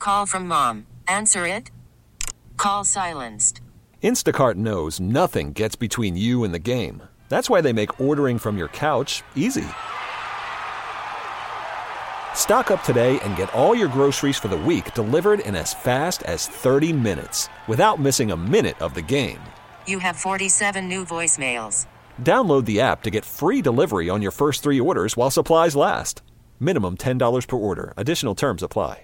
Call from mom. Answer it. Call silenced. Instacart knows nothing gets between you and the game. That's why they make ordering from your couch easy. Stock up today and get all your groceries for the week delivered in as fast as 30 minutes without missing a minute of the game. You have 47 new voicemails. Download the app to get free delivery on your first 3 orders while supplies last. Minimum $10 per order. Additional terms apply.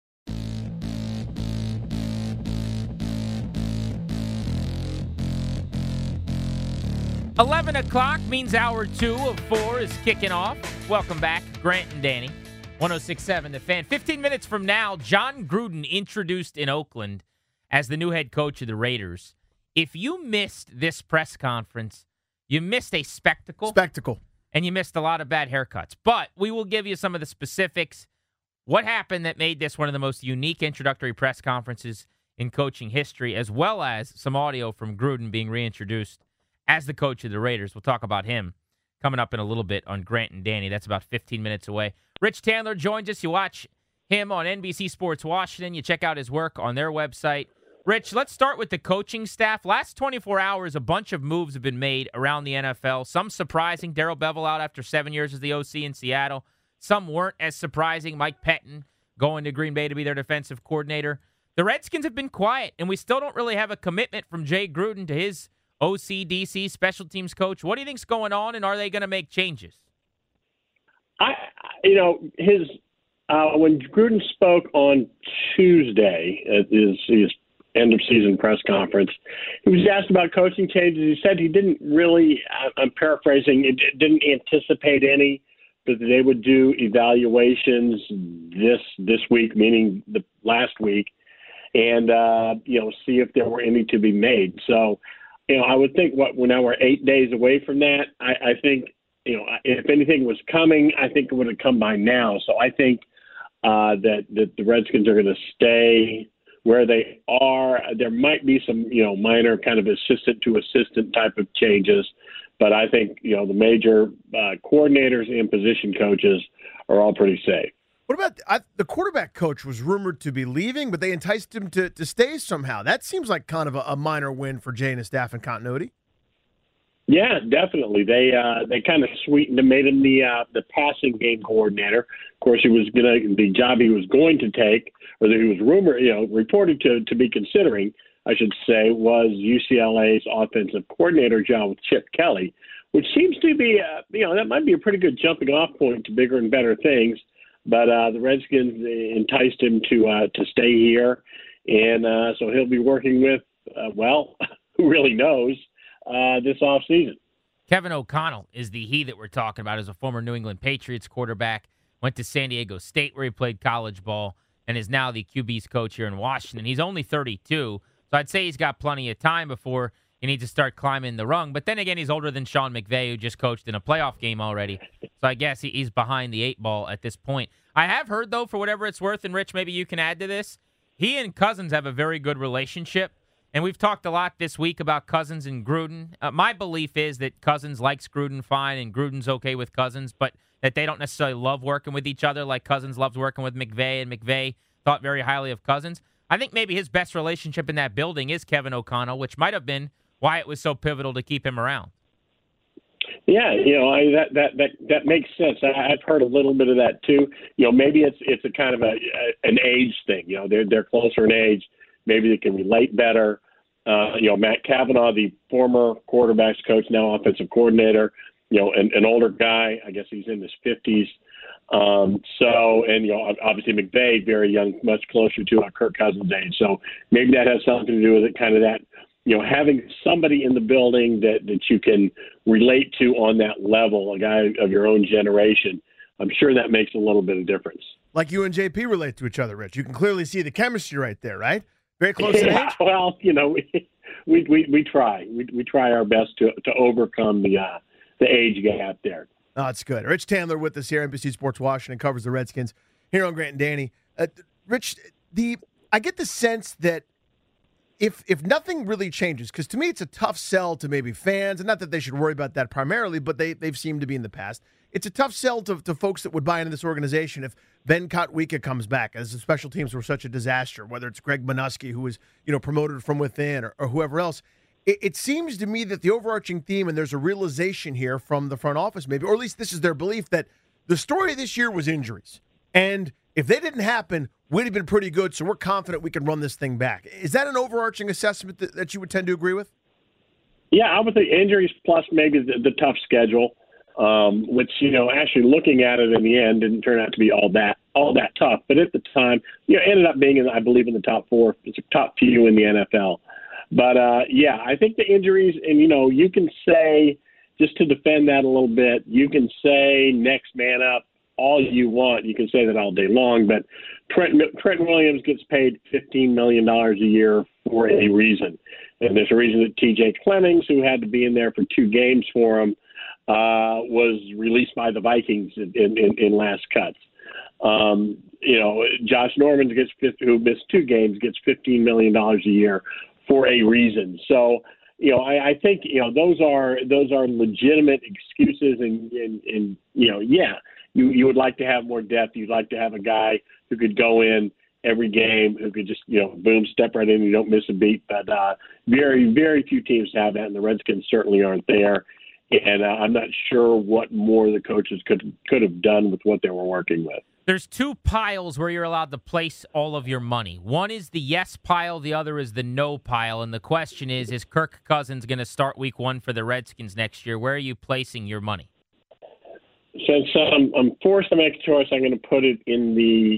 $11 means hour 2 of 4 is kicking off. Welcome back, Grant and Danny. 106.7 The Fan. 15 minutes from now, Jon Gruden introduced in Oakland as the new head coach of the Raiders. If you missed this press conference, you missed a spectacle. And you missed a lot of bad haircuts. But we will give you some of the specifics. What happened that made this one of the most unique introductory press conferences in coaching history, as well as some audio from Gruden being reintroduced as the coach of the Raiders. We'll talk about him coming up in a little bit on Grant and Danny. That's about 15 minutes away. Rich Tandler joins us. You watch him on NBC Sports Washington. You check out his work on their website. Rich, let's start with the coaching staff. Last 24 hours, a bunch of moves have been made around the NFL. Some surprising. Darrell Bevell out after 7 years as the OC in Seattle. Some weren't as surprising. Mike Pettin going to Green Bay to be their defensive coordinator. The Redskins have been quiet, and we still don't really have a commitment from Jay Gruden to his OC, DC, special teams coach. What do you think's going on, and are they going to make changes? When Gruden spoke on Tuesday at his end of season press conference, he was asked about coaching changes. He said he didn't really, I'm paraphrasing, didn't anticipate any, but they would do evaluations this week, meaning the last week, and see if there were any to be made. So, I would think now we're 8 days away from that. I think, if anything was coming, I think it would have come by now. So I think that the Redskins are going to stay where they are. There might be some, minor kind of assistant to assistant type of changes, but I think, the major coordinators and position coaches are all pretty safe. What about the quarterback coach was rumored to be leaving, but they enticed him to stay somehow. That seems like kind of a minor win for Jay and his staff and continuity. Yeah, definitely. They kind of sweetened him, made him the passing game coordinator. Of course, the job he was going to take, or that he was reported to be considering, I should say, was UCLA's offensive coordinator job with Chip Kelly, which seems to be that might be a pretty good jumping off point to bigger and better things. But the Redskins enticed him to stay here, and so he'll be working with, who really knows, this offseason. Kevin O'Connell is the he that we're talking about as a former New England Patriots quarterback, went to San Diego State where he played college ball, and is now the QB's coach here in Washington. He's only 32, so I'd say he's got plenty of time before he needs to start climbing the rung. But then again, he's older than Sean McVay, who just coached in a playoff game already. So I guess he's behind the 8 ball at this point. I have heard, though, for whatever it's worth, and Rich, maybe you can add to this, he and Cousins have a very good relationship. And we've talked a lot this week about Cousins and Gruden. My belief is that Cousins likes Gruden fine and Gruden's okay with Cousins, but that they don't necessarily love working with each other like Cousins loves working with McVay, and McVay thought very highly of Cousins. I think maybe his best relationship in that building is Kevin O'Connell, which might have been why it was so pivotal to keep him around. Yeah, that makes sense. I've heard a little bit of that too. Maybe it's a kind of an age thing. They're closer in age. Maybe they can relate better. Matt Cavanaugh, the former quarterbacks coach, now offensive coordinator, an older guy. I guess he's in his 50s. Obviously McVay, very young, much closer to Kirk Cousins' age. So maybe that has something to do with it, kind of that, having somebody in the building that you can relate to on that level, a guy of your own generation. I'm sure that makes a little bit of difference. Like you and JP relate to each other, Rich. You can clearly see the chemistry right there, right? Very close in age? Well, we try. We try our best to overcome the age gap there. Oh, that's good. Rich Tandler with us here, NBC Sports Washington, covers the Redskins here on Grant and Danny. Rich, I get the sense that if nothing really changes, because to me it's a tough sell to maybe fans, and not that they should worry about that primarily, but they've seemed to be in the past. It's a tough sell to folks that would buy into this organization if Ben Kotwika comes back, as the special teams were such a disaster, whether it's Greg Minuski, who was promoted from within, or whoever else. It seems to me that the overarching theme, and there's a realization here from the front office maybe, or at least this is their belief, that the story this year was injuries. And if they didn't happen, we'd have been pretty good, so we're confident we can run this thing back. Is that an overarching assessment that you would tend to agree with? Yeah, I would think injuries plus maybe the tough schedule, which, actually looking at it in the end didn't turn out to be all that tough. But at the time, ended up being, I believe, in the top four. It's a top few in the NFL. But, I think the injuries, and, you can say, just to defend that a little bit, you can say next man up all you want. You can say that all day long. But Trent Williams gets paid $15 million a year for a reason. And there's a reason that T.J. Clemmings, who had to be in there for 2 games for him, was released by the Vikings in last cuts. Josh Norman, who missed 2 games, gets $15 million a year for a reason. So, I think those are legitimate excuses, and you would like to have more depth. You'd like to have a guy who could go in every game, who could just boom, step right in, you don't miss a beat. But very, very few teams have that, and the Redskins certainly aren't there. And I'm not sure what more the coaches could have done with what they were working with. There's 2 piles where you're allowed to place all of your money. One is the yes pile, the other is the no pile. And the question is Kirk Cousins going to start week 1 for the Redskins next year? Where are you placing your money? Since I'm forced to make a choice, I'm going to put it in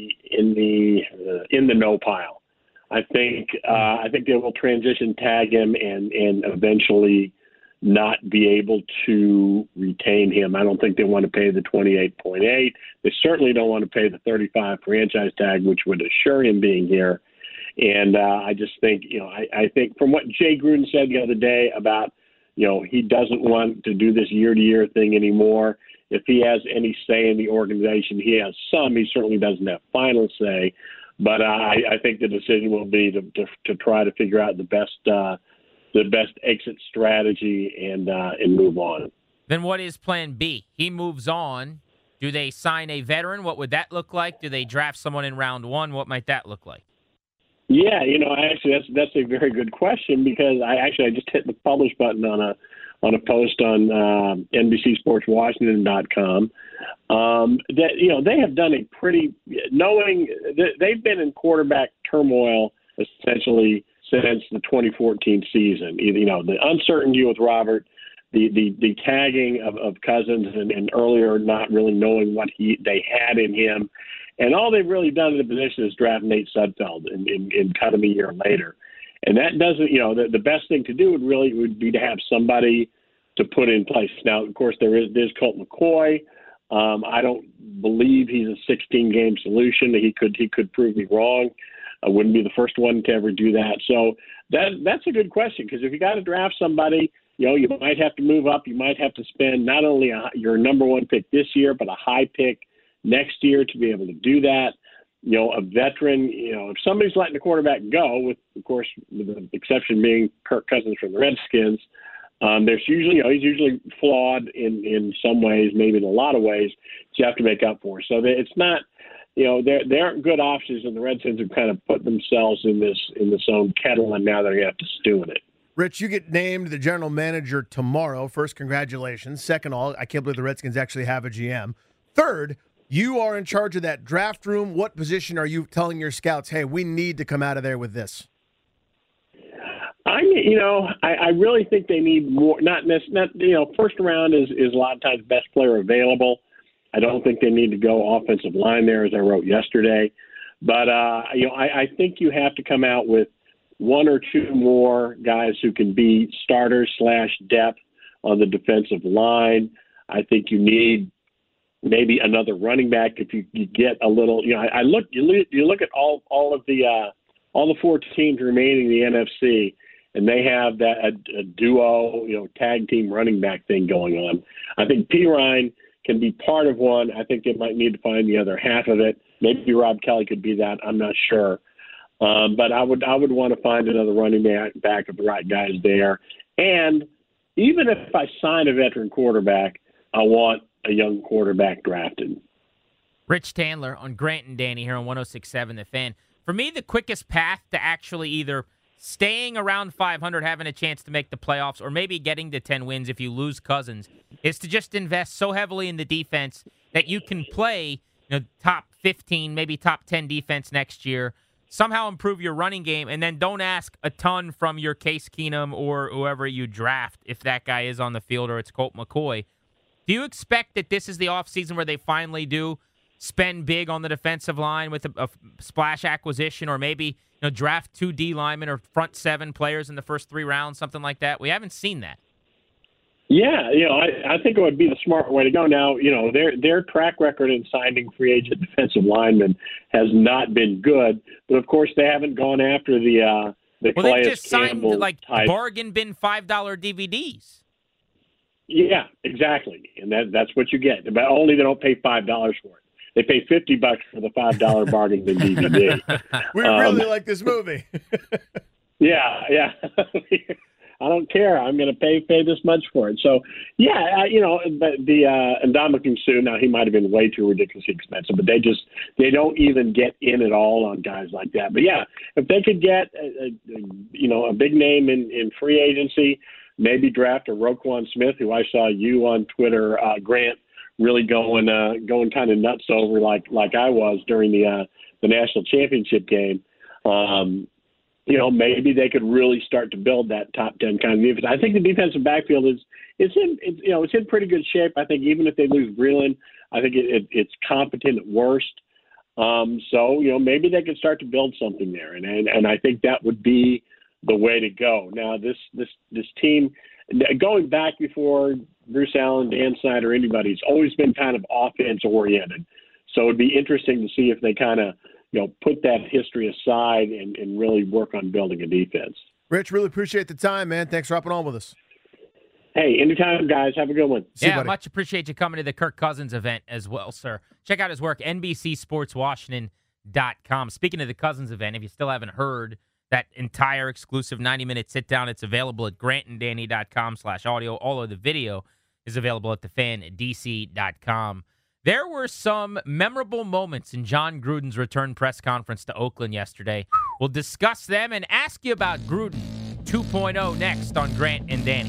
the no pile. I think they will transition tag him and eventually not be able to retain him. I don't think they want to pay the 28.8. They certainly don't want to pay the 35 franchise tag, which would assure him being here. And I just think, I think from what Jay Gruden said the other day about, he doesn't want to do this year-to-year thing anymore. If he has any say in the organization, he has some. He certainly doesn't have final say. But I think the decision will be to try to figure out the best exit strategy and move on. Then what is plan B? He moves on. Do they sign a veteran? What would that look like? Do they draft someone in round 1? What might that look like? Yeah, actually that's a very good question, because I just hit the publish button on a post on NBCSportsWashington.com. That they have done a pretty, knowing that they've been in quarterback turmoil essentially since the 2014 season. The uncertainty with Robert, the tagging of Cousins, and earlier not really knowing what they had in him. And all they've really done in the position is draft Nate Sudfeld and cut him a year later. And that doesn't, the best thing to do would be to have somebody to put in place. Now, of course, there's Colt McCoy. I don't believe he's a 16-game solution. He could prove me wrong. I wouldn't be the first one to ever do that. So that's a good question, because if you got to draft somebody, you might have to move up. You might have to spend not only your number 1 pick this year, but a high pick next year to be able to do that. A veteran, if somebody's letting the quarterback go, with, of course, with the exception being Kirk Cousins from the Redskins, there's usually, he's usually flawed in some ways, maybe in a lot of ways, that you have to make up for. So it's not, there aren't good options, and the Redskins have kind of put themselves in this own kettle, and now they're going to have to stew in it. Rich, you get named the general manager tomorrow. First, congratulations. Second, I can't believe the Redskins actually have a GM. Third, you are in charge of that draft room. What position are you telling your scouts, hey, we need to come out of there with this? I really think they need more. First round is a lot of times best player available. I don't think they need to go offensive line there, as I wrote yesterday. But I think you have to come out with 1 or 2 more guys who can be starters / depth on the defensive line. I think you need maybe another running back if you get a little. You look at all of the 4 teams remaining in the NFC, and they have that a duo, tag team running back thing going on. I think Pirine can be part of one. I think they might need to find the other half of it. Maybe Rob Kelly could be that. I'm not sure. But I would want to find another running back if the right guy's there. And even if I sign a veteran quarterback, I want a young quarterback drafted. Rich Tandler on Grant and Danny here on 106.7 The Fan. For me, the quickest path to actually either staying around 500, having a chance to make the playoffs, or maybe getting to 10 wins if you lose Cousins, is to just invest so heavily in the defense that you can play top 15, maybe top 10 defense next year, somehow improve your running game, and then don't ask a ton from your Case Keenum or whoever you draft if that guy is on the field or it's Colt McCoy. Do you expect that this is the offseason where they finally do spend big on the defensive line with a splash acquisition, or maybe draft 2 D linemen or front 7 players in the first 3 rounds, something like that? We haven't seen that. Yeah, I think it would be the smart way to go. Now, their track record in signing free agent defensive linemen has not been good, but of course they haven't gone after the Calais they just Campbell signed like type. bargain bin $5 DVDs. Yeah, exactly, and that's what you get. But only they don't pay $5 for it. They pay $50 for the $5 bargain bin DVD. We really like this movie. Yeah. I don't care. I'm going to pay this much for it. So, yeah, the Ndamukong Suh, now he might have been way too ridiculously expensive, but they don't even get in at all on guys like that. But, yeah, if they could get, a big name in free agency, maybe draft a Roquan Smith, who I saw you on Twitter, Grant, really going kind of nuts over like I was during the national championship game. Maybe they could really start to build that top 10 kind of defense. I think the defensive backfield it's in pretty good shape. I think even if they lose Breeland, I think it's competent at worst. So maybe they could start to build something there, and I think that would be the way to go. Now this team, going back before Bruce Allen, Dan Snyder, anybody, it's always been kind of offense oriented. So it'd be interesting to see if they kind of put that history aside and really work on building a defense. Rich, really appreciate the time, man. Thanks for hopping on with us. Hey, anytime, guys. Have a good one. Yeah, much appreciate you coming to the Kirk Cousins event as well, sir. Check out his work, NBCSportsWashington.com. Speaking of the Cousins event, if you still haven't heard that entire exclusive 90-minute sit-down, it's available at grantanddanny.com/audio. All of the video is available at thefandc.com. There were some memorable moments in John Gruden's return press conference to Oakland yesterday. We'll discuss them and ask you about Gruden 2.0 next on Grant and Danny.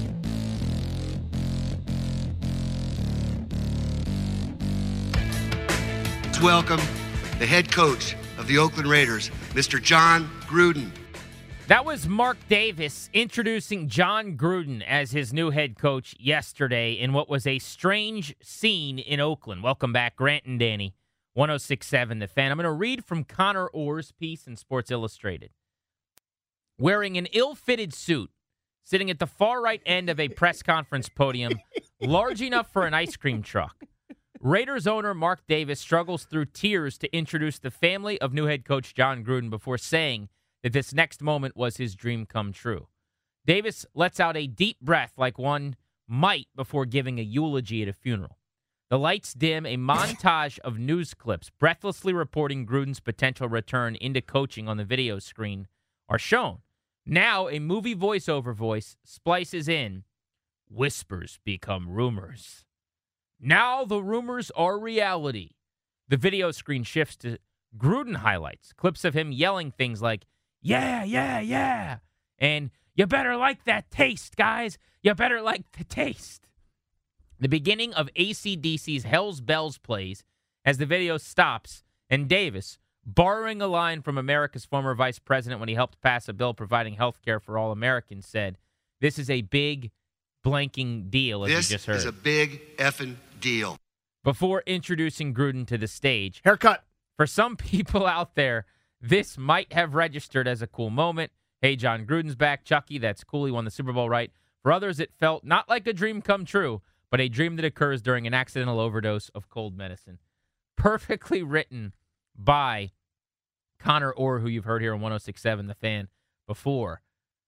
Let's welcome the head coach of the Oakland Raiders, Mr. John Gruden. That was Mark Davis introducing John Gruden as his new head coach yesterday in what was a strange scene in Oakland. Welcome back, Grant and Danny, 106.7 The Fan. I'm going to read from Connor Orr's piece in Sports Illustrated. Wearing an ill-fitted suit, sitting at the far right end of a press conference podium, large enough for an ice cream truck, Raiders owner Mark Davis struggles through tears to introduce the family of new head coach John Gruden before saying that this next moment was his dream come true. Davis lets out a deep breath like one might before giving a eulogy at a funeral. The lights dim, a montage of news clips breathlessly reporting Gruden's potential return into coaching on the video screen are shown. Now a movie voiceover voice splices in, whispers become rumors. Now the rumors are reality. The video screen shifts to Gruden highlights, clips of him yelling things like, yeah, yeah, yeah. And you better like that taste, guys. You better like the taste. The beginning of AC/DC's Hell's Bells plays as the video stops, and Davis, borrowing a line from America's former vice president when he helped pass a bill providing health care for all Americans, said, this is a big blanking deal, as you just heard. This is a big effing deal. Before introducing Gruden to the stage. Haircut. For some people out there, this might have registered as a cool moment. Hey, John Gruden's back. Chucky, that's cool. He won the Super Bowl, right? For others, it felt not like a dream come true, but a dream that occurs during an accidental overdose of cold medicine. Perfectly written by Connor Orr, who you've heard here on 106.7 The Fan before.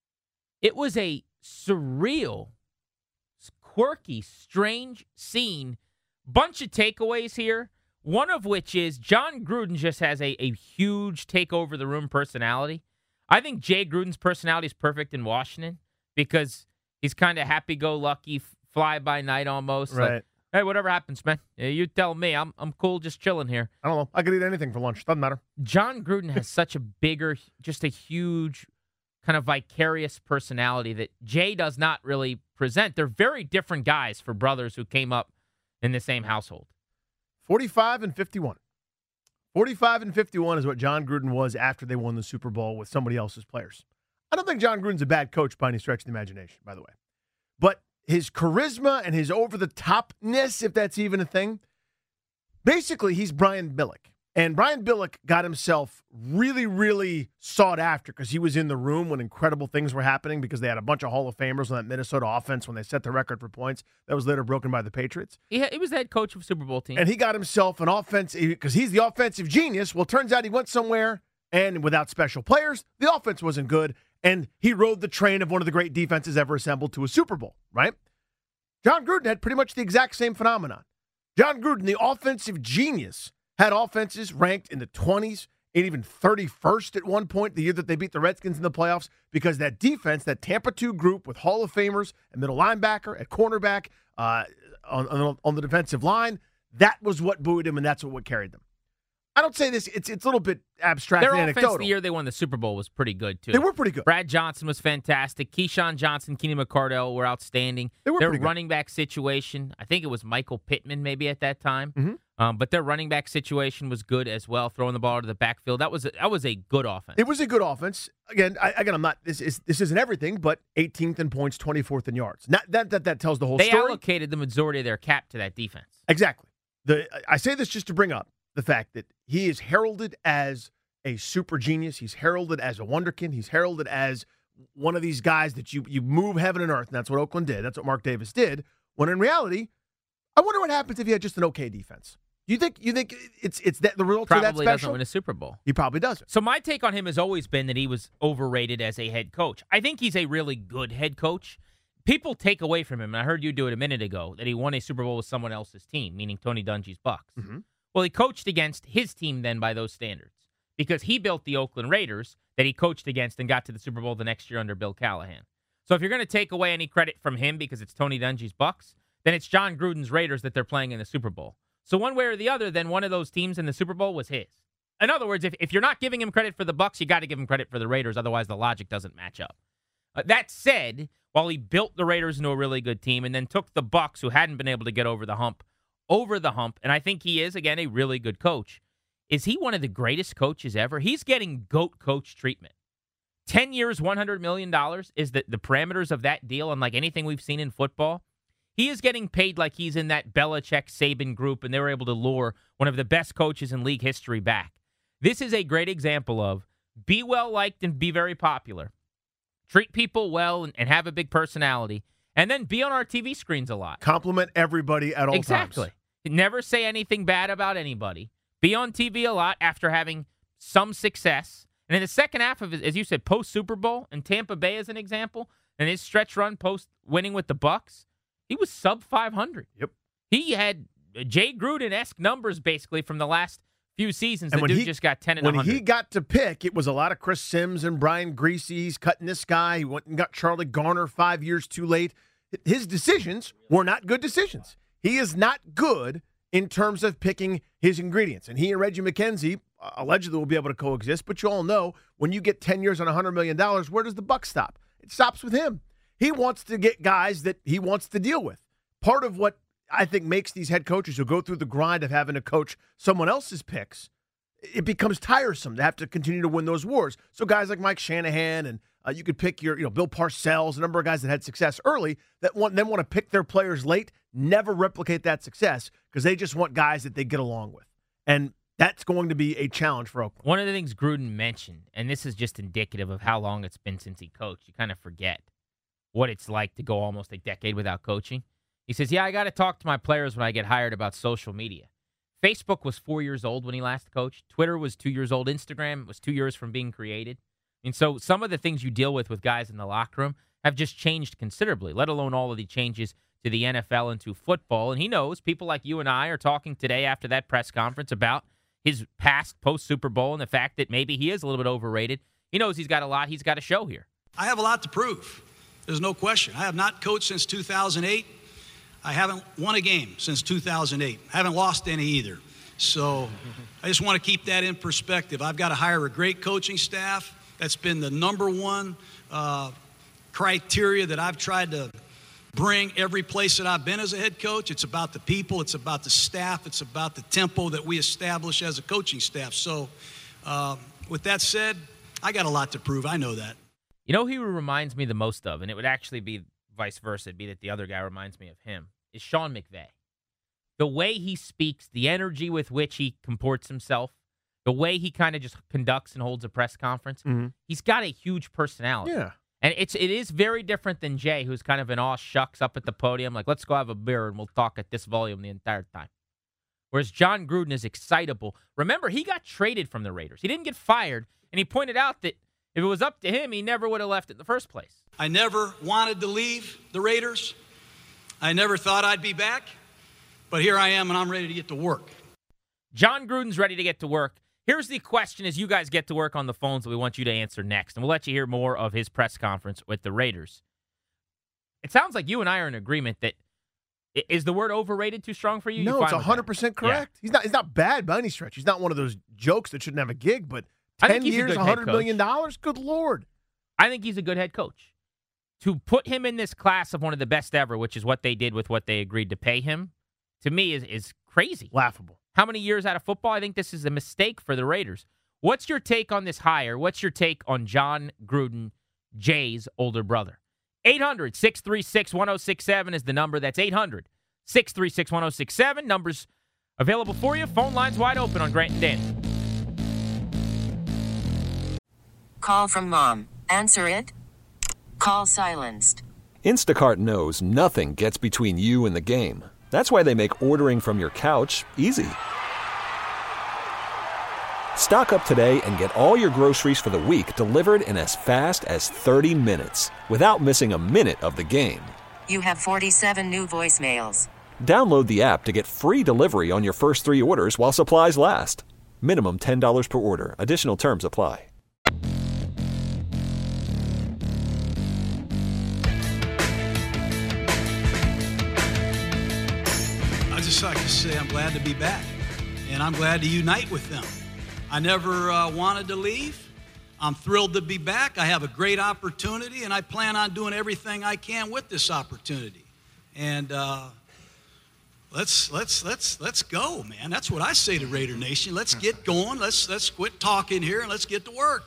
It was a surreal, quirky, strange scene. Bunch of takeaways here. One of which is John Gruden just has a huge take over the room personality. I think Jay Gruden's personality is perfect in Washington because he's kind of happy-go-lucky, fly-by-night almost. Right. Like, hey, whatever happens, man. You tell me. I'm cool just chilling here. I don't know. I could eat anything for lunch. Doesn't matter. John Gruden has such a bigger, just a huge kind of vicarious personality that Jay does not really present. They're very different guys for brothers who came up in the same household. 45 and 51. 45 and 51 is what John Gruden was after they won the Super Bowl with somebody else's players. I don't think John Gruden's a bad coach by any stretch of the imagination, by the way. But his charisma and his over-the-topness, if that's even a thing, basically he's Brian Billick. And Brian Billick got himself really, really sought after because he was in the room when incredible things were happening because they had a bunch of Hall of Famers on that Minnesota offense when they set the record for points that was later broken by the Patriots. He was the head coach of a Super Bowl team. And he got himself an offense because he's the offensive genius. Well, it turns out he went somewhere and without special players, the offense wasn't good. And he rode the train of one of the great defenses ever assembled to a Super Bowl, right? John Gruden had pretty much the exact same phenomenon. John Gruden, the offensive genius, had offenses ranked in the 20s and even 31st at one point, the year that they beat the Redskins in the playoffs, because that defense, that Tampa 2 group with Hall of Famers and middle linebacker, at cornerback, on the defensive line, that was what buoyed him, and that's what carried them. I don't say this, it's a little bit abstract and anecdotal. Their offense the year they won the Super Bowl was pretty good, too. They were pretty good. Brad Johnson was fantastic. Keyshawn Johnson, Keenan McCardell were outstanding. Their running back situation, I think it was Michael Pittman maybe at that time. Mm-hmm. But their running back situation was good as well, throwing the ball to the backfield. That was a good offense. It was a good offense. Again, I'm not. This isn't everything, but 18th in points, 24th in yards. Not that tells the whole story. They allocated the majority of their cap to that defense. Exactly. I say this just to bring up the fact that he is heralded as a super genius. He's heralded as a wonderkind. He's heralded as one of these guys that you move heaven and earth, and that's what Oakland did. That's what Mark Davis did. When in reality, I wonder what happens if he had just an okay defense. You think it's that the results are that Probably special? doesn't win a Super Bowl. He probably doesn't. So my take on him has always been that he was overrated as a head coach. I think he's a really good head coach. People take away from him, and I heard you do it a minute ago, that he won a Super Bowl with someone else's team, meaning Tony Dungy's Bucks. Mm-hmm. Well, he coached against his team then by those standards because he built the Oakland Raiders that he coached against and got to the Super Bowl the next year under Bill Callahan. So if you're going to take away any credit from him because it's Tony Dungy's Bucks, then it's John Gruden's Raiders that they're playing in the Super Bowl. So one way or the other, then one of those teams in the Super Bowl was his. In other words, if you're not giving him credit for the Bucks, you got to give him credit for the Raiders. Otherwise, the logic doesn't match up. That said, while he built the Raiders into a really good team and then took the Bucks, who hadn't been able to get over the hump, and I think he is, again, a really good coach, is he one of the greatest coaches ever? He's getting GOAT coach treatment. 10 years, $100 million is the parameters of that deal, unlike anything we've seen in football. He is getting paid like he's in that Belichick-Saban group, and they were able to lure one of the best coaches in league history back. This is a great example of be well-liked and be very popular. Treat people well and have a big personality, and then be on our TV screens a lot. Compliment everybody at all times. Exactly. Never say anything bad about anybody. Be on TV a lot after having some success. And in the second half of it, as you said, post-Super Bowl, and Tampa Bay as an example, and his stretch run post-winning with the Bucks, he was sub-500. Yep. He had Jay Gruden-esque numbers, basically, from the last few seasons. The dude just got 10 and 100. When he got to pick, it was a lot of Chris Sims and Brian Griese. He's cutting this guy. He went and got Charlie Garner 5 years too late. His decisions were not good decisions. He is not good in terms of picking his ingredients. And he and Reggie McKenzie allegedly will be able to coexist, but you all know when you get 10 years on $100 million, where does the buck stop? It stops with him. He wants to get guys that he wants to deal with. Part of what I think makes these head coaches who go through the grind of having to coach someone else's picks, it becomes tiresome to have to continue to win those wars. So guys like Mike Shanahan and you could pick your, Bill Parcells, a number of guys that had success early that want to pick their players late, never replicate that success because they just want guys that they get along with. And that's going to be a challenge for Oakland. One of the things Gruden mentioned, and this is just indicative of how long it's been since he coached, you kind of forget what it's like to go almost a decade without coaching. He says, I got to talk to my players when I get hired about social media. Facebook was 4 years old when he last coached. Twitter was 2 years old. Instagram was 2 years from being created. And so some of the things you deal with guys in the locker room have just changed considerably, let alone all of the changes to the NFL and to football. And he knows people like you and I are talking today after that press conference about his past post-Super Bowl and the fact that maybe he is a little bit overrated. He knows he's got a lot he's got to show here. I have a lot to prove. There's no question. I have not coached since 2008. I haven't won a game since 2008. I haven't lost any either. So I just want to keep that in perspective. I've got to hire a great coaching staff. That's been the number one criteria that I've tried to bring every place that I've been as a head coach. It's about the people. It's about the staff. It's about the tempo that we establish as a coaching staff. So with that said, I got a lot to prove. I know that. You know who he reminds me the most of, and it would actually be vice versa. It'd be that the other guy reminds me of him, is Sean McVay. The way he speaks, the energy with which he comports himself, the way he kind of just conducts and holds a press conference, he's got a huge personality. Yeah. And it is very different than Jay, who's kind of an aw shucks up at the podium, like, let's go have a beer and we'll talk at this volume the entire time. Whereas John Gruden is excitable. Remember, he got traded from the Raiders. He didn't get fired, and he pointed out that if it was up to him, he never would have left in the first place. I never wanted to leave the Raiders. I never thought I'd be back. But here I am, and I'm ready to get to work. John Gruden's ready to get to work. Here's the question as you guys get to work on the phones that we want you to answer next, and we'll let you hear more of his press conference with the Raiders. It sounds like you and I are in agreement that is the word overrated too strong for you? No, it's 100% correct. Yeah. He's not bad by any stretch. He's not one of those jokes that shouldn't have a gig, but I 10 think he's years, a good head $100 million? Good Lord. I think he's a good head coach. To put him in this class of one of the best ever, which is what they did with what they agreed to pay him, to me is crazy. Laughable. How many years out of football? I think this is a mistake for the Raiders. What's your take on this hire? What's your take on John Gruden, Jay's older brother? 800-636-1067 is the number. That's 800-636-1067. Numbers available for you. Phone lines wide open on Grant and Danny. Call from mom. Answer it. Call silenced. Instacart knows nothing gets between you and the game. That's why they make ordering from your couch easy. Stock up today and get all your groceries for the week delivered in as fast as 30 minutes without missing a minute of the game. You have 47 new voicemails. Download the app to get free delivery on your first 3 orders while supplies last. Minimum $10 per order. Additional terms apply. I just like to say I'm glad to be back, and I'm glad to unite with them. I never wanted to leave. I'm thrilled to be back. I have a great opportunity, and I plan on doing everything I can with this opportunity. And let's go, man. That's what I say to Raider Nation. Let's get going. Let's quit talking here and let's get to work.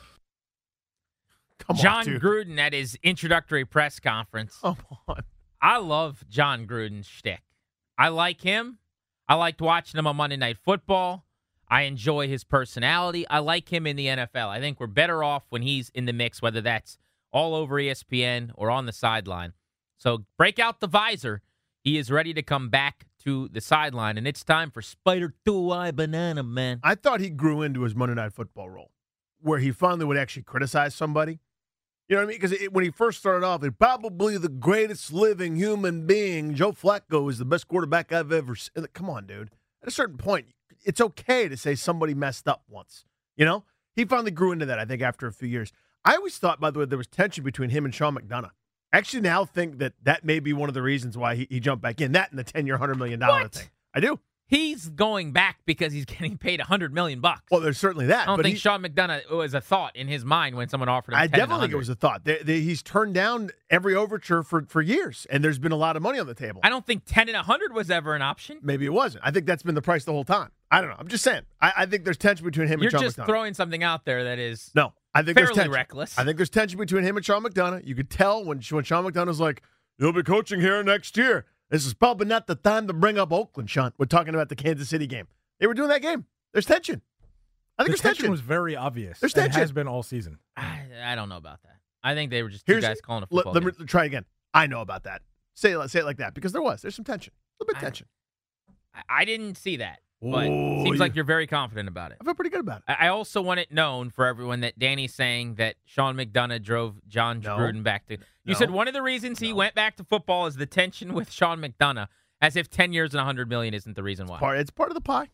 John Gruden at his introductory press conference. Come on. I love John Gruden's shtick. I like him. I liked watching him on Monday Night Football. I enjoy his personality. I like him in the NFL. I think we're better off when he's in the mix, whether that's all over ESPN or on the sideline. So break out the visor. He is ready to come back to the sideline, and it's time for Spider 2-Eye Banana Man. I thought he grew into his Monday Night Football role, where he finally would actually criticize somebody. You know what I mean? Because when he first started off, it probably the greatest living human being. Joe Flacco is the best quarterback I've ever seen. Come on, dude. At a certain point, it's okay to say somebody messed up once. You know? He finally grew into that, I think, after a few years. I always thought, by the way, there was tension between him and Sean McDonough. I actually now think that may be one of the reasons why he jumped back in. That and the 10-year, $100 million thing. I do. He's going back because he's getting paid $100 million. Well, there's certainly that. I don't think Sean McDonough was a thought in his mind when someone offered him $10 I definitely think it was a thought. He's turned down every overture for years, and there's been a lot of money on the table. I don't think 10 and 100 was ever an option. Maybe it wasn't. I think that's been the price the whole time. I don't know. I'm just saying. I think there's tension between him and Sean McDonough. You're just throwing something out there that is no. I think fairly there's tension. Reckless. I think there's tension between him and Sean McDonough. You could tell when Sean McDonough's like, "You'll be coaching here next year." This is probably not the time to bring up Oakland, Sean. We're talking about the Kansas City game. They were doing that game. There's tension. I think there's tension. Was very obvious. There's tension. It has been all season. I don't know about that. I think they were just two guys calling a football game. Let me try again. I know about that. Say it like that because there's some tension. A little bit of tension. I didn't see that. but it seems like you're very confident about it. I feel pretty good about it. I also want it known for everyone that Danny's saying that Sean McDonough drove John Gruden back to. You said one of the reasons he went back to football is the tension with Sean McDonough, as if 10 years and $100 million isn't the reason why. It's part of the pie.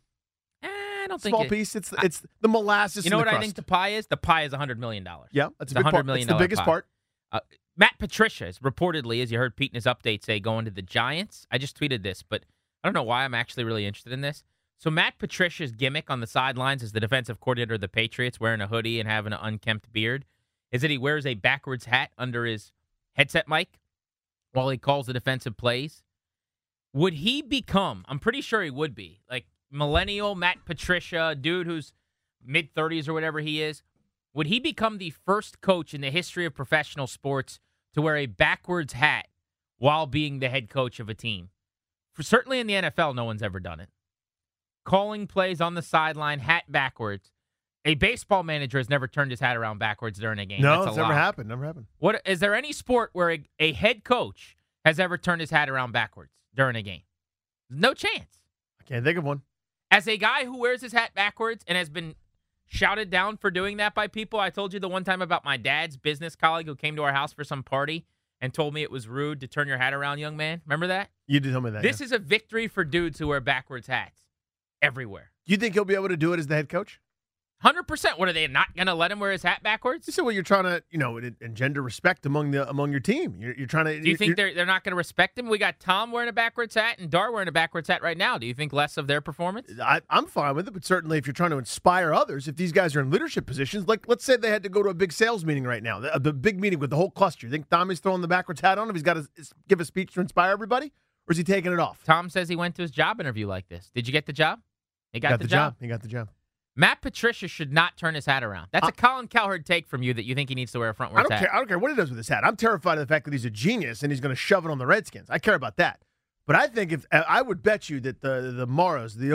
I don't Small think piece. It's the molasses. You know in the what crust. I think the pie is? The pie is $100 million. Yeah, that's it's a big $100 part. million It's the biggest pie. part. Matt Patricia is reportedly, as you heard Pete in his update say, going to the Giants. I just tweeted this, but I don't know why I'm actually really interested in this. So Matt Patricia's gimmick on the sidelines as the defensive coordinator of the Patriots, wearing a hoodie and having an unkempt beard, is that he wears a backwards hat under his headset mic while he calls the defensive plays. Would he become, I'm pretty sure he would be, like millennial Matt Patricia, dude who's mid-30s or whatever he is, would he become the first coach in the history of professional sports to wear a backwards hat while being the head coach of a team? Certainly in the NFL, no one's ever done it. Calling plays on the sideline, hat backwards. A baseball manager has never turned his hat around backwards during a game. No, That's it's a never lie. happened. Never happened. What is there any sport where a head coach has ever turned his hat around backwards during a game? No chance. I can't think of one. As a guy who wears his hat backwards and has been shouted down for doing that by people, I told you the one time about my dad's business colleague who came to our house for some party and told me it was rude to turn your hat around, young man. Remember that? You did tell me that. This is a victory for dudes who wear backwards hats everywhere. Do you think he'll be able to do it as the head coach? 100%. What, are they not going to let him wear his hat backwards? You said, well, you're trying to, engender respect among your team. You're trying to. Do you think they're not going to respect him? We got Tom wearing a backwards hat and Dar wearing a backwards hat right now. Do you think less of their performance? I'm fine with it, but certainly if you're trying to inspire others, if these guys are in leadership positions, like let's say they had to go to a big sales meeting right now, the big meeting with the whole cluster. You think Tommy's throwing the backwards hat on if he's got to give a speech to inspire everybody, or is he taking it off? Tom says he went to his job interview like this. Did you get the job? He got the job. He got the job. Matt Patricia should not turn his hat around. That's a Colin Cowherd take from you that you think he needs to wear a frontwards hat. I don't care what he does with his hat. I'm terrified of the fact that he's a genius and he's going to shove it on the Redskins. I care about that. But I think I would bet you that the Maras, the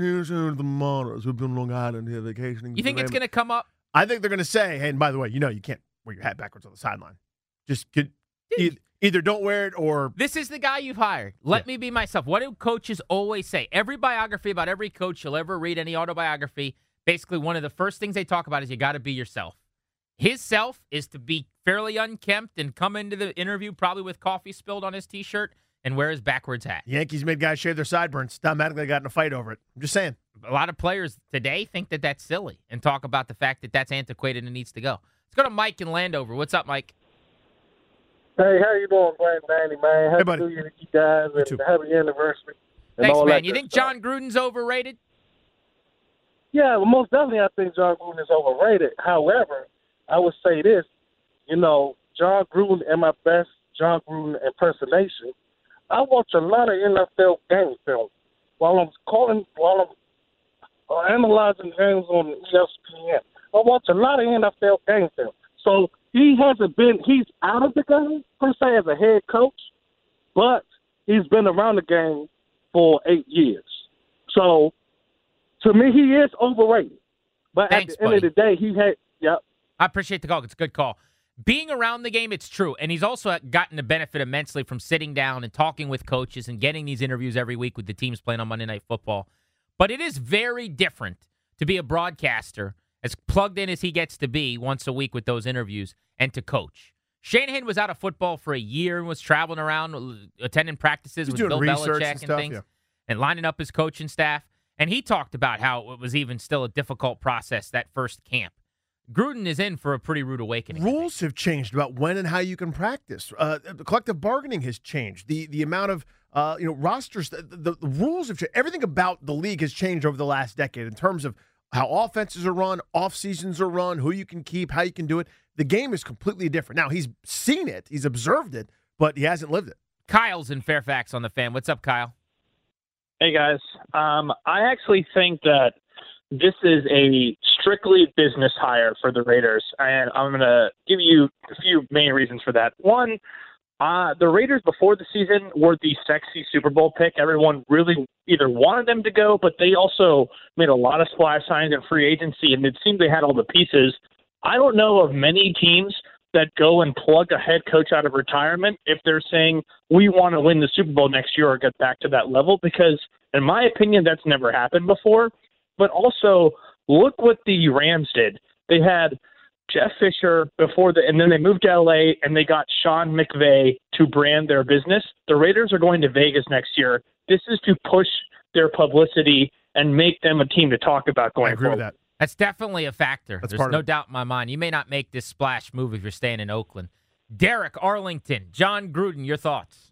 Maras who've been on Long Island here vacationing. You think it's going to come up? I think they're going to say, hey, and by the way, you can't wear your hat backwards on the sideline. Just either don't wear it or. This is the guy you've hired. Let me be myself. What do coaches always say? Every biography about every coach you'll ever read, any autobiography, basically one of the first things they talk about is you got to be yourself. His self is to be fairly unkempt and come into the interview probably with coffee spilled on his T-shirt and wear his backwards hat. Yankees made guys shave their sideburns. Automatically got in a fight over it. I'm just saying. A lot of players today think that that's silly and talk about the fact that that's antiquated and needs to go. Let's go to Mike in Landover. What's up, Mike? Hey, how you doing, Brent Danny, man? Happy Hey, buddy. New Year to you guys, and happy anniversary. And Thanks, all man. that You good think stuff. John Gruden's overrated? Yeah, well, most definitely I think John Gruden is overrated. However, I would say this, John Gruden and my best John Gruden impersonation, I watch a lot of NFL game film while I'm analyzing games on ESPN. I watch a lot of NFL game film. So he's out of the game, per se, as a head coach, but he's been around the game for 8 years. So, to me, he is overrated. But Thanks, at the end of the day, I appreciate the call. It's a good call. Being around the game, it's true. And he's also gotten the benefit immensely from sitting down and talking with coaches and getting these interviews every week with the teams playing on Monday Night Football. But it is very different to be a broadcaster, as plugged in as he gets to be once a week with those interviews, and to coach. Shanahan was out of football for a year and was traveling around, attending practices with Bill Belichick and things, and lining up his coaching staff. And he talked about how it was even still a difficult process, that first camp. Gruden is in for a pretty rude awakening. Rules have changed about when and how you can practice. The collective bargaining has changed. The amount of rosters, the rules have changed. Everything about the league has changed over the last decade in terms of how offenses are run, off seasons are run, who you can keep, how you can do it. The game is completely different. Now, he's seen it, he's observed it, but he hasn't lived it. Kyle's in Fairfax on the Fan. What's up, Kyle? Hey, guys. I actually think that this is a strictly business hire for the Raiders, and I'm going to give you a few main reasons for that. One, the Raiders before the season were the sexy Super Bowl pick. Everyone really either wanted them to go, but they also made a lot of splash signs in free agency, and it seemed they had all the pieces. I don't know of many teams that go and plug a head coach out of retirement if they're saying we want to win the Super Bowl next year or get back to that level, because in my opinion, that's never happened before. But also, look what the Rams did. They had Jeff Fisher and then they moved to LA and they got Sean McVay to brand their business. The Raiders are going to Vegas next year. This is to push their publicity and make them a team to talk about going forward. With that. That's definitely a factor. That's There's no doubt in my mind. You may not make this splash move if you're staying in Oakland. Derek Arlington, John Gruden, your thoughts?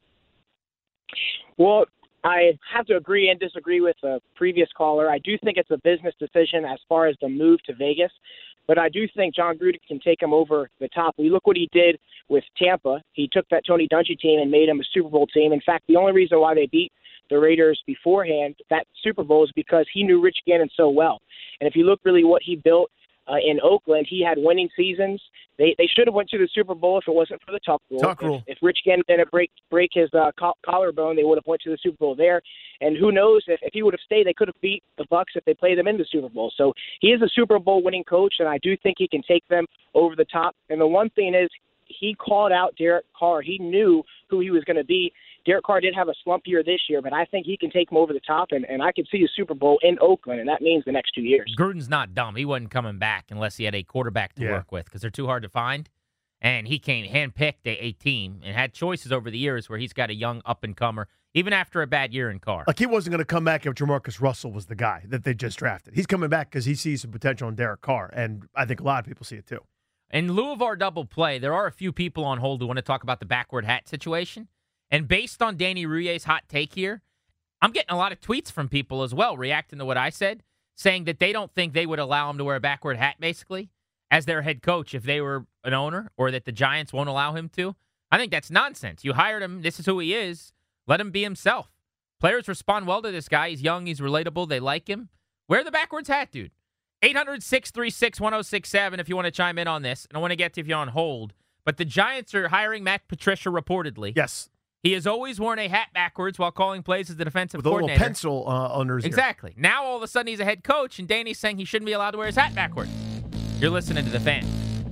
Well, I have to agree and disagree with the previous caller. I do think it's a business decision as far as the move to Vegas, but I do think John Gruden can take him over the top. We look what he did with Tampa. He took that Tony Dungy team and made him a Super Bowl team. In fact, the only reason why they beat the Raiders beforehand, that Super Bowl, is because he knew Rich Gannon so well. And if you look really what he built in Oakland, he had winning seasons. They should have went to the Super Bowl if it wasn't for the tuck rule. If Rich Gannon didn't break his collarbone, they would have went to the Super Bowl there. And who knows, if he would have stayed, they could have beat the Bucs if they played them in the Super Bowl. So he is a Super Bowl winning coach, and I do think he can take them over the top. And the one thing is, he called out Derek Carr. He knew who he was going to be. Derek Carr did have a slump year this year, but I think he can take him over the top, and I can see a Super Bowl in Oakland, and that means the next 2 years. Gruden's not dumb. He wasn't coming back unless he had a quarterback to work with, because they're too hard to find. And he handpicked a team and had choices over the years where he's got a young up-and-comer, even after a bad year in Carr. Like, he wasn't going to come back if Jamarcus Russell was the guy that they just drafted. He's coming back because he sees some potential in Derek Carr, and I think a lot of people see it too. In lieu of our double play, there are a few people on hold who want to talk about the backward hat situation. And based on Danny Rouillet's hot take here, I'm getting a lot of tweets from people as well reacting to what I said, saying that they don't think they would allow him to wear a backward hat, basically, as their head coach if they were an owner, or that the Giants won't allow him to. I think that's nonsense. You hired him. This is who he is. Let him be himself. Players respond well to this guy. He's young. He's relatable. They like him. Wear the backwards hat, dude. 800-636-1067 if you want to chime in on this. And I want to get to if you're on hold. But the Giants are hiring Matt Patricia reportedly. Yes. He has always worn a hat backwards while calling plays as the defensive coordinator. With a little pencil under his ear. Exactly. Now all of a sudden he's a head coach, and Danny's saying he shouldn't be allowed to wear his hat backwards. You're listening to The Fan.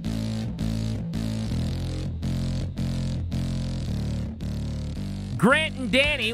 Grant and Danny,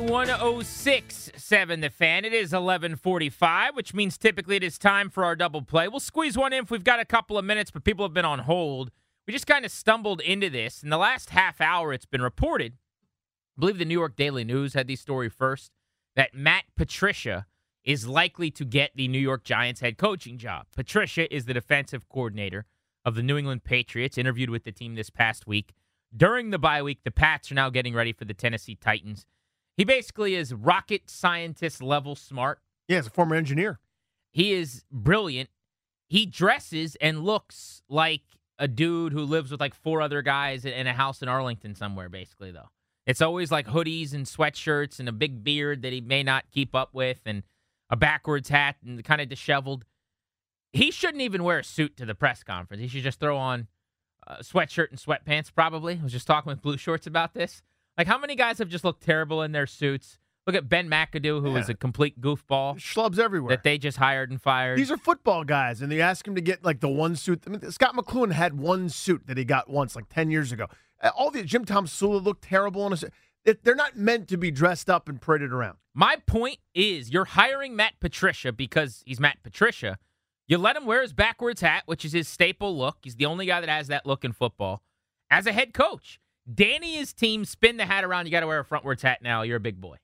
106.7 The Fan. It is 11:45, which means typically it is time for our double play. We'll squeeze one in if we've got a couple of minutes, but people have been on hold. We just kind of stumbled into this. In the last half hour, it's been reported, I believe the New York Daily News had the story first, that Matt Patricia is likely to get the New York Giants head coaching job. Patricia is the defensive coordinator of the New England Patriots, interviewed with the team this past week. During the bye week, the Pats are now getting ready for the Tennessee Titans. He basically is rocket scientist level smart. Yeah, he's a former engineer. He is brilliant. He dresses and looks like a dude who lives with like four other guys in a house in Arlington somewhere, basically, though. It's always like hoodies and sweatshirts and a big beard that he may not keep up with and a backwards hat and kind of disheveled. He shouldn't even wear a suit to the press conference. He should just throw on a sweatshirt and sweatpants, probably. I was just talking with Blue Shorts about this. Like, how many guys have just looked terrible in their suits? Look at Ben McAdoo, who is a complete goofball. Schlubs everywhere. That they just hired and fired. These are football guys, and they ask him to get, like, the one suit. I mean, Scott McLuhan had one suit that he got once, like 10 years ago. All the Jim Tom Sula looked terrible in a suit. They're not meant to be dressed up and paraded around. My point is, you're hiring Matt Patricia because he's Matt Patricia. You let him wear his backwards hat, which is his staple look. He's the only guy that has that look in football. As a head coach, Danny's team spin the hat around. You got to wear a frontwards hat now. You're a big boy.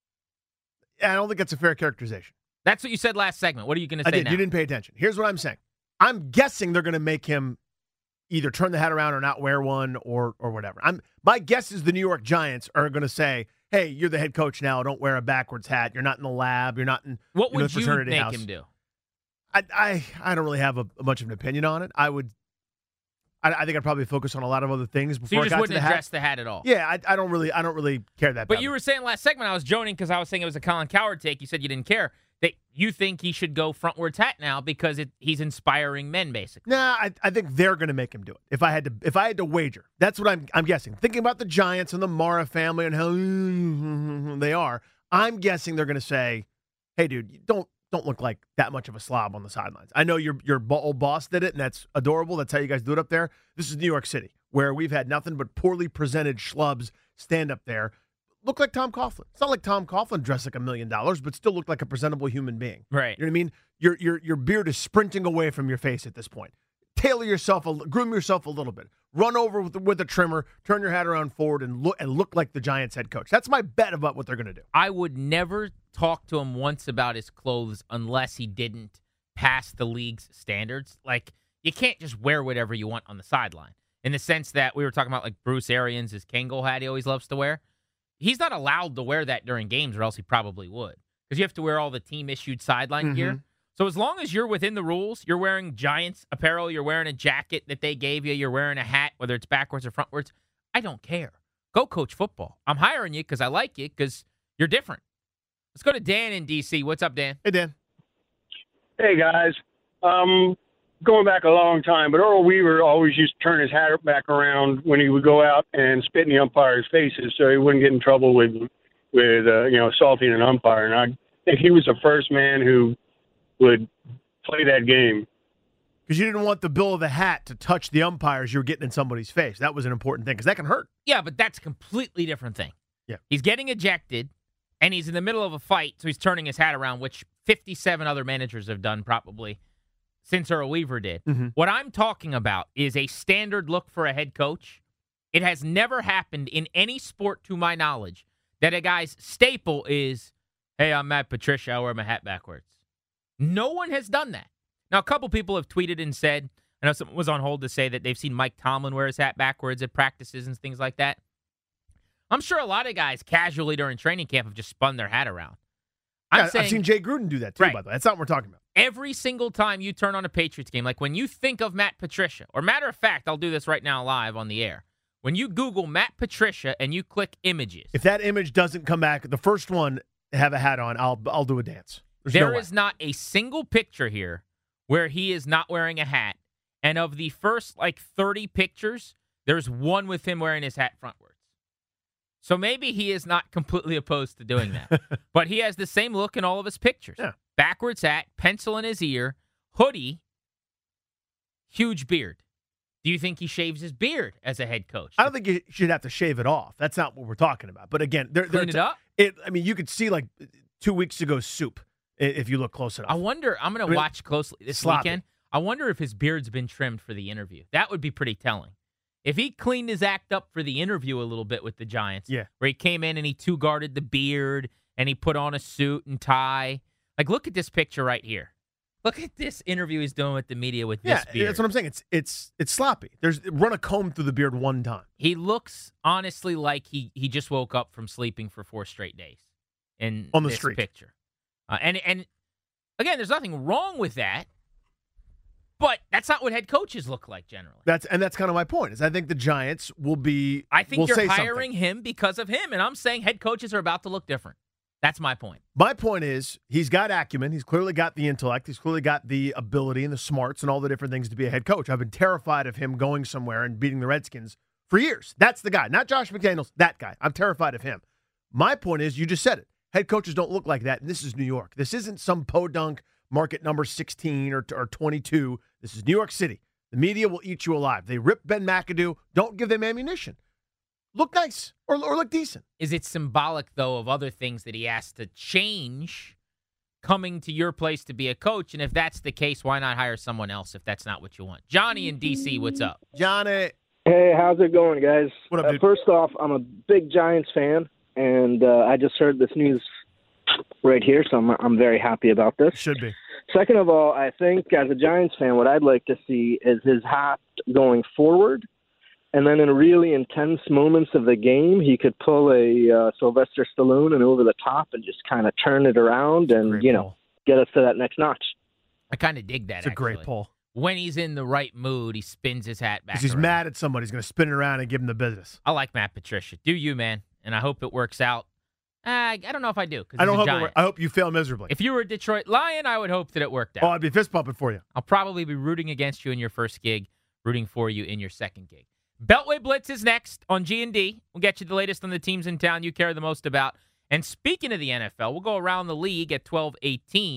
I don't think that's a fair characterization. That's what you said last segment. What are you going to say I did. now? You didn't pay attention. Here's what I'm saying. I'm guessing they're going to make him either turn the hat around or not wear one or whatever. My guess is the New York Giants are going to say, hey, you're the head coach now. Don't wear a backwards hat. You're not in the lab. You're not in What would the you fraternity make house. him do? I don't really have a much of an opinion on it. I think I'd probably focus on a lot of other things before So you I just got to wouldn't the hat. address the hat at all? Yeah, I don't really care that. But badly. you were saying last segment, I was joking because I was saying it was a Colin Cowherd take. You said you didn't care. That you think he should go frontwards hat now because he's inspiring men, basically. Nah, I think they're going to make him do it. If I had to wager, that's what I'm guessing. Thinking about the Giants and the Mara family and how they are, I'm guessing they're going to say, "Hey, dude, don't don't look like that much of a slob on the sidelines. I know your old boss did it, and that's adorable. That's how you guys do it up there. This is New York City, where we've had nothing but poorly presented schlubs stand up there. Look like Tom Coughlin. It's not like Tom Coughlin dressed like $1 million, but still looked like a presentable human being. Right. You know what I mean? Your beard is sprinting away from your face at this point. Tailor yourself, groom yourself a little bit. Run over with a trimmer, turn your hat around forward, and look like the Giants head coach. That's my bet about what they're going to do. I would never talk to him once about his clothes unless he didn't pass the league's standards. Like, you can't just wear whatever you want on the sideline. In the sense that we were talking about, like Bruce Arians' his Kangol hat he always loves to wear. He's not allowed to wear that during games, or else he probably would. Because you have to wear all the team-issued sideline gear. So as long as you're within the rules, you're wearing Giants apparel, you're wearing a jacket that they gave you, you're wearing a hat, whether it's backwards or frontwards, I don't care. Go coach football. I'm hiring you because I like you, because you're different. Let's go to Dan in D.C. What's up, Dan? Hey, Dan. Hey, guys. Going back a long time, but Earl Weaver always used to turn his hat back around when he would go out and spit in the umpires' faces so he wouldn't get in trouble with assaulting an umpire. And I think he was the first man who would play that game. Because you didn't want the bill of the hat to touch the umpires you were getting in somebody's face. That was an important thing, because that can hurt. Yeah, but that's a completely different thing. Yeah. He's getting ejected, and he's in the middle of a fight, so he's turning his hat around, which 57 other managers have done probably since Earl Weaver did. What I'm talking about is a standard look for a head coach. It has never happened in any sport, to my knowledge, that a guy's staple is, hey, I'm Matt Patricia, I wear my hat backwards. No one has done that. Now, a couple people have tweeted and said, I know someone was on hold to say that they've seen Mike Tomlin wear his hat backwards at practices and things like that. I'm sure a lot of guys casually during training camp have just spun their hat around. I've seen Jay Gruden do that too, by the way. That's not what we're talking about. Every single time you turn on a Patriots game, like when you think of Matt Patricia, or matter of fact, I'll do this right now live on the air. When you Google Matt Patricia and you click images. If that image doesn't come back, the first one have a hat on, I'll do a dance. There is not a single picture here where he is not wearing a hat. And of the first 30 pictures, there's one with him wearing his hat frontwards. So maybe he is not completely opposed to doing that. But he has the same look in all of his pictures. Yeah. Backwards hat, pencil in his ear, hoodie, huge beard. Do you think he shaves his beard as a head coach? I don't think you should have to shave it off. That's not what we're talking about. But again, clean it up? You could see 2 weeks ago soup if you look close enough. I wonder, I'm going to watch closely this weekend. I wonder if his beard's been trimmed for the interview. That would be pretty telling. If he cleaned his act up for the interview a little bit with the Giants, where he came in and he two-guarded the beard and he put on a suit and tie. Look at this picture right here. Look at this interview he's doing with the media with this beard. That's what I'm saying. It's sloppy. Run a comb through the beard one time. He looks honestly like he just woke up from sleeping for 4 straight days. On the street picture. And again, there's nothing wrong with that. But that's not what head coaches look like generally. That's kind of my point. Is I think the Giants will be. I think you're hiring him because of him, and I'm saying head coaches are about to look different. That's my point. My point is he's got acumen. He's clearly got the intellect. He's clearly got the ability and the smarts and all the different things to be a head coach. I've been terrified of him going somewhere and beating the Redskins for years. That's the guy, not Josh McDaniels. That guy. I'm terrified of him. My point is, you just said it. Head coaches don't look like that, and this is New York. This isn't some podunk market number 16 or 22. This is New York City. The media will eat you alive. They rip Ben McAdoo. Don't give them ammunition. Look nice or look decent. Is it symbolic, though, of other things that he has to change coming to your place to be a coach? And if that's the case, why not hire someone else if that's not what you want? Johnny in D.C., what's up? Johnny. Hey, how's it going, guys? What up, dude? First off, I'm a big Giants fan, and I just heard this news right here, so I'm very happy about this. Should be. Second of all, I think as a Giants fan, what I'd like to see is his hat going forward, and then in really intense moments of the game, he could pull a Sylvester Stallone and over the top and just kind of turn it around and, get us to that next notch. I kind of dig that, It's a great pull. When he's in the right mood, he spins his hat back. Because he's mad at somebody. He's going to spin it around and give him the business. I like Matt Patricia. Do you, man? And I hope it works out. I don't know if I do. I hope you fail miserably. If you were a Detroit Lion, I would hope that it worked out. Oh, I'd be fist pumping for you. I'll probably be rooting against you in your first gig, rooting for you in your second gig. Beltway Blitz is next on G&D. We'll get you the latest on the teams in town you care the most about. And speaking of the NFL, we'll go around the league at 12:18.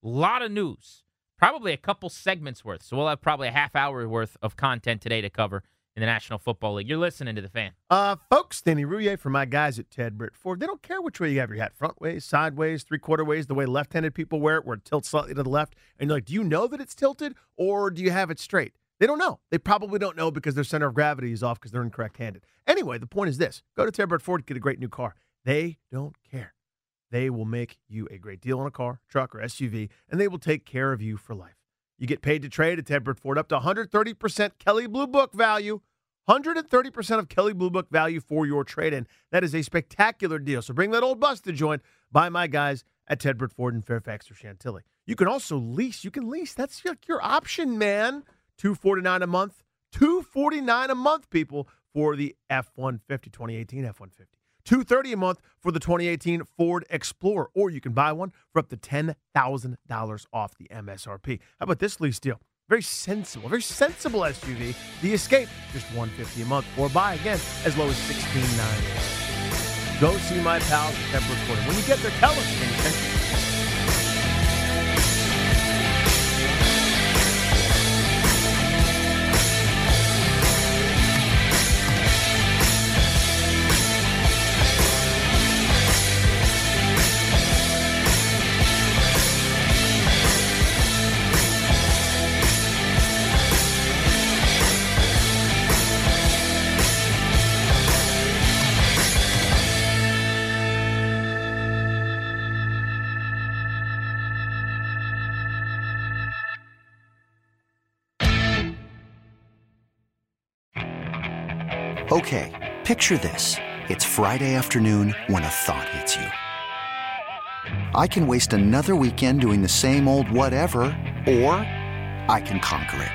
lot of news, probably a couple segments worth. So we'll have probably a half hour worth of content today to cover in the National Football League. You're listening to The Fan. Folks, Danny Rouillet for my guys at Ted Britt Ford. They don't care which way you have your hat, front ways, sideways, three-quarter ways, the way left-handed people wear it, where it tilts slightly to the left. And you're like, do you know that it's tilted, or do you have it straight? They don't know. They probably don't know because their center of gravity is off because they're incorrect-handed. Anyway, the point is this. Go to Ted Britt Ford, get a great new car. They don't care. They will make you a great deal on a car, truck, or SUV, and they will take care of you for life. You get paid to trade at Ted Britt Ford up to 130% Kelley Blue Book value. 130% of Kelley Blue Book value for your trade-in. That is a spectacular deal. So bring that old bus to join by my guys at Ted Britt Ford in Fairfax or Chantilly. You can also lease. You can lease. That's your option, man. $249 a month. $249 a month, people, for the F-150, 2018 F-150. $230 a month for the 2018 Ford Explorer, or you can buy one for up to $10,000 off the MSRP. How about this lease deal? Very sensible SUV. The Escape, just $150 a month, or buy again as low as $16,900. Go see my pals at Ted Britt Ford. When you get there, tell us. Okay, picture this. It's Friday afternoon when a thought hits you. I can waste another weekend doing the same old whatever, or I can conquer it.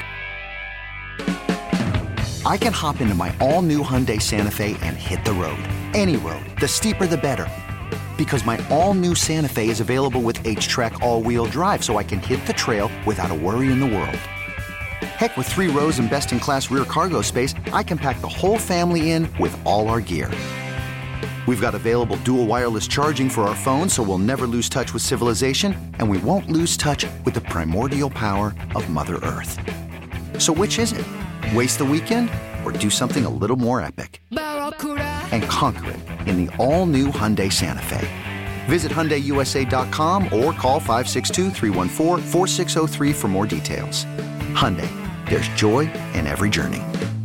I can hop into my all-new Hyundai Santa Fe and hit the road. Any road. The steeper, the better. Because my all-new Santa Fe is available with H-Track all-wheel drive, so I can hit the trail without a worry in the world. Heck, with 3 rows and best-in-class rear cargo space, I can pack the whole family in with all our gear. We've got available dual wireless charging for our phones, so we'll never lose touch with civilization, and we won't lose touch with the primordial power of Mother Earth. So which is it? Waste the weekend or do something a little more epic? And conquer it in the all-new Hyundai Santa Fe. Visit HyundaiUSA.com or call 562-314-4603 for more details. Hyundai, there's joy in every journey.